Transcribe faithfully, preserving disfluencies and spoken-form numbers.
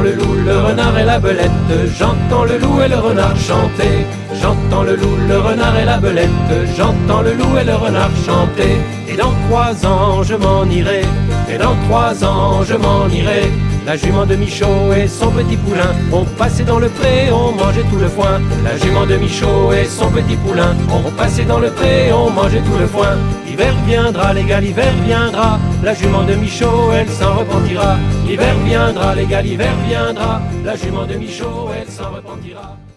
le loup, le renard et la belette. J'entends le loup et le renard chanter. J'entends le loup, le renard et la belette. J'entends le loup et le renard chanter. Et dans trois ans je m'en irai. Et dans trois ans je m'en irai. La jument de Michaud et son petit poulain ont passé dans le pré, ont mangé tout le foin. La jument de Michaud et son petit poulain ont passé dans le pré, ont mangé tout le foin. L'hiver viendra, les gars, l'hiver viendra. La jument de Michaud, elle s'en repentira. L'hiver viendra, les gars, l'hiver viendra. La jument de Michaud, elle s'en repentira.